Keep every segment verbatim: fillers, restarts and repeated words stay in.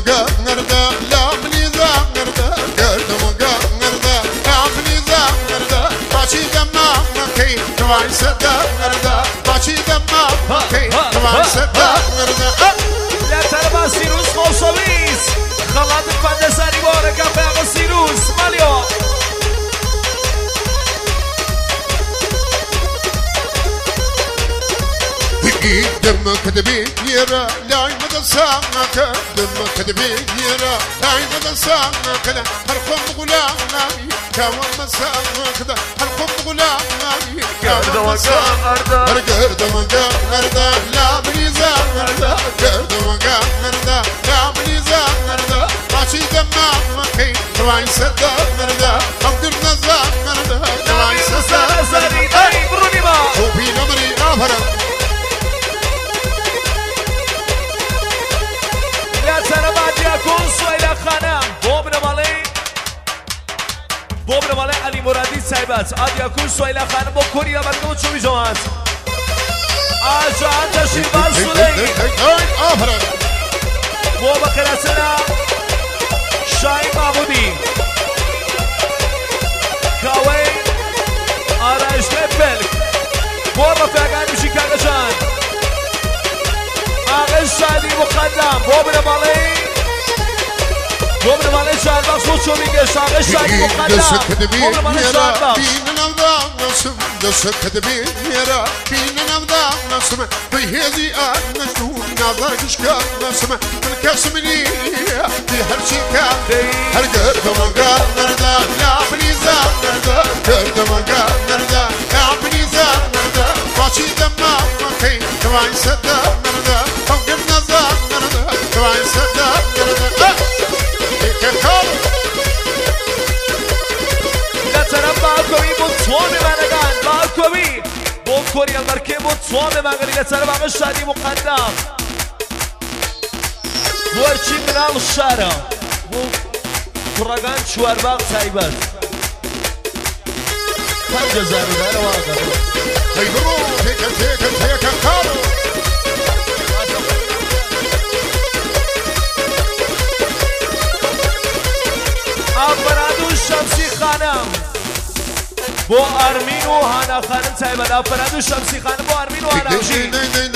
قرده لا مني قرده قردم قرده لا مني قرده باشي دمام مكي نواي صدا قرده باشي دمام مكي نواي صدا قرده لا ترى سيروس خوشويس خلاد الفندساني بارك بيغ سيروس ماليو دم كدبي يرا لا يمد سامك دم كدبي يرا لا يمد سامك هرقم غلامي كوم مسامك هرقم غلامي قرد وقرد قرد وقرد لا بريزا قرد قرد وقرد لا بريزا قرد ماشي دمامك نواي صدا قرد قدر نزا قرد نواي صدا زري اي بروني ما وفي نمري افرا سلامات يكون سويلة خانم بوبنا مالي بوبنا مالي علي مرادي سايبات عاد يكون سويلة خانم بو كوريا برقم تشوفي جوانت آجان تشيبان سولي بوبا كراسنا شاي معبودي كاوي آراش نبلك بوبا فاقان بشي كاقشان آغاز شادی مقدم بوبنا مالی بوبنا مالی شاد بخش خود شو میگه آغاز شادی مقدم بوبنا مالی شاد بخش بین نمدام نسم دست کدبی میرا بین نمدام نسم بهیزی آن نشون نظر کشکا نسم من کسمنی دی هر چی کار هر گردم گردا لا بریزا گردا گردم گردا لا بریزا گردا باشی دمام مکی نواي صدا گردا فوق نزا گردا نواي صدا گردا ککال باكوي بوتسوان منگان باكوي بون كوريا المركب بوتسوان منگان لسر باقي شادي مقدم بورچی منال الشارع بو كراغان شوار باق سايبات خمجة زارو دار واقع هاي برو هيك هيك هيك كارو افرادو شمسی خانم بو ارمین و هانا خانم سایبت افرادو شمسی خانم بو ارمین و هانا بشی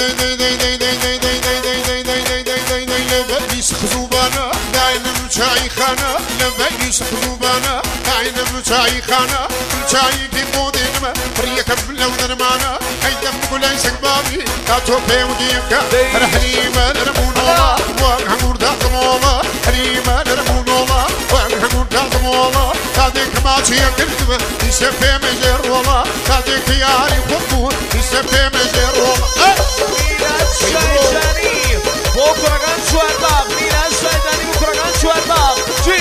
لبيس خزوبانا داينم شاي خانا لبيس خزوبانا داينم شاي خانا شاي دي مودينما فريك بلو درمانا ايدم بقولي سكبابي تاتو بيوديكا رحليما نرمونولا وانهمور داخمولا حليما نرمونولا وانهمور داخمولا تاديك ماشي يكردما يسفي مجر والله تاديك ياري خطور يسفي مجر والله ميلاد شايشاني بو كراغان شوار باق ميلاد شايشاني بو كراغان شوار باق جي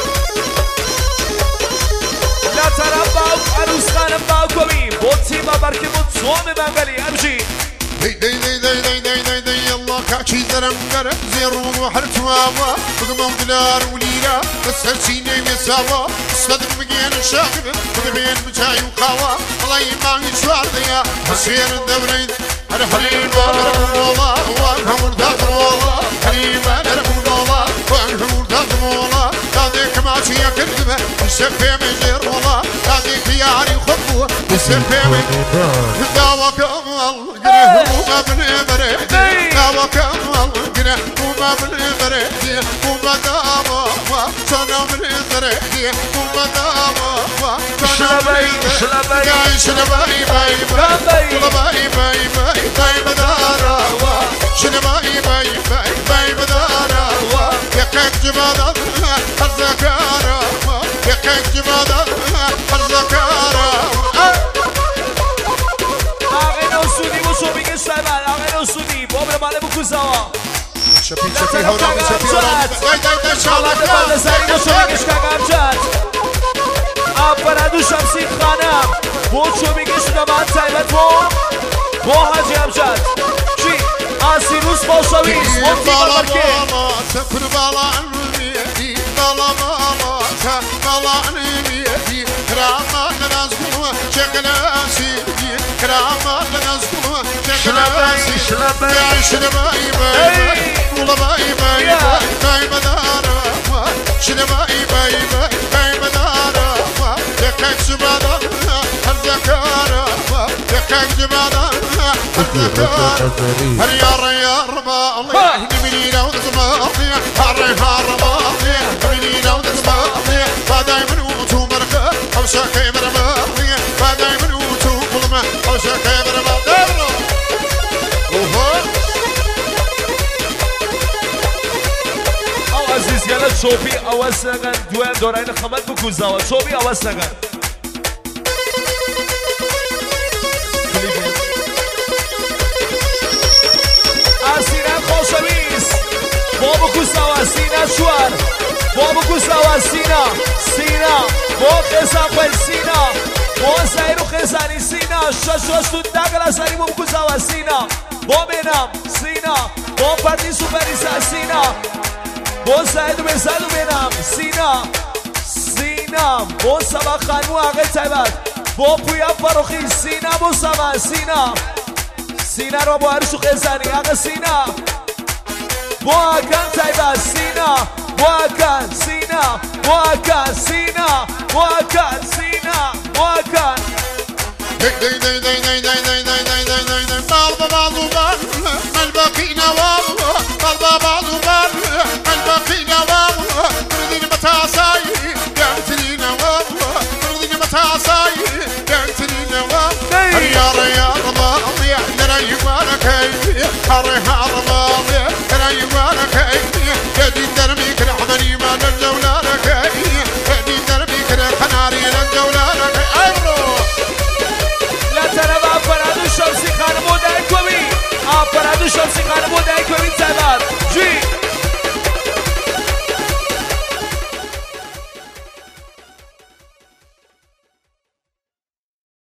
لا ترى باق عروس خانم باقوي بو تيما بركي بو تصوم بانغالي امشي دي دي دي دي دي دي دي دي يلا كاكي درمقر زيرو وحرت واوا بقمو دلار وليلا بس هرسيني مساوا صدر مقين الشاكب بقبين مجاي وقاوا الله يمان يشوار ديا حسير الدورين أنا حليما نرمون الله وانهم داخل والله حليما نرمون الله وانهم داخل والله تاديك ماشي يكردمه يسفي مجير والله تاديك ياري خطوه يسفي مجير داوك الله قره وما بني بريدي داوك الله قره وما بني بريدي وما داوا سنة بني بريدي وما داوا شلبي شلبي يا شلبي باي باي باي باي باي باي بدارا شلبي باي باي باي بدارا يا كيك جمالا الزكارا يا كيك جمالا الزكارا آغينو سودي وشو بيجي سايبان آغينو سودي بوبنا مالي بكوزاوا شبي شبي هورام شبي هورام داي داي داي شالك لا زاري وشو بيجي كاغام جات افرادو شمسی خانم بو شو بيجي شدمان سايبت بو بو حاجي امجاد جي آسيروس بوشويس مفتي بالمركب سكر بالا عنويتي بالا بالا بالا عنويتي كراما لنزقوا شكل أسيدي كراما لنزقوا شكل أسيدي شلبي يا شلبي باي والله باي باي باي باي مدارة شنو باي باي باي باي مدارة لكك زبادة الذكارة لكك زبادة الذكارة هريار يار بالله نمينا ونزماضي هريار بالله نمينا ونزماضي فداي منوتو مرقة أو شاكي مرماضي فداي منوتو ظلمة أو شاكي مرماضي أو عزيز يلا شوفي أول سنة دوام دورين خمد بكوزاوة شوفي أول سنة أسينا خوشويس بابو كوزاوة سينا شوار بابو كوزاوة سينا سينا بو خزان خل سينا بو سايرو خزاني سينا شاشوش تندقل أساني بابو كوزاوة سينا بو منام سينا بو پردی سوپریسا سینا بو سعید بزدو بینم سینا سینا بو سبا خانو آقای تایبت بو پویا فروخی سینا بو سبا سینا سینا رو با عرشو خیزانی آقا سینا بو آکن تایبت سینا بو آکن سینا بو آکن سینا بو آکن سینا بو آکن دی دی دی دی دی دی دی دی دی دی دی دی بال بال بال من باقينا والله بال بال بال من باقينا والله تردين متاساي قلتلينا والله تردين متاساي قلتلينا والله ريار ريار ماضي ترى يبارك هري هار ماضي ترى يبارك يدي دربي كل حضني ما للجولانك يدي دربي كل حناري للجولانك أمرو ترى ما فرادو شمسي خانمو دای کوی آ فرادو شمسي خانمو دای کوی تبار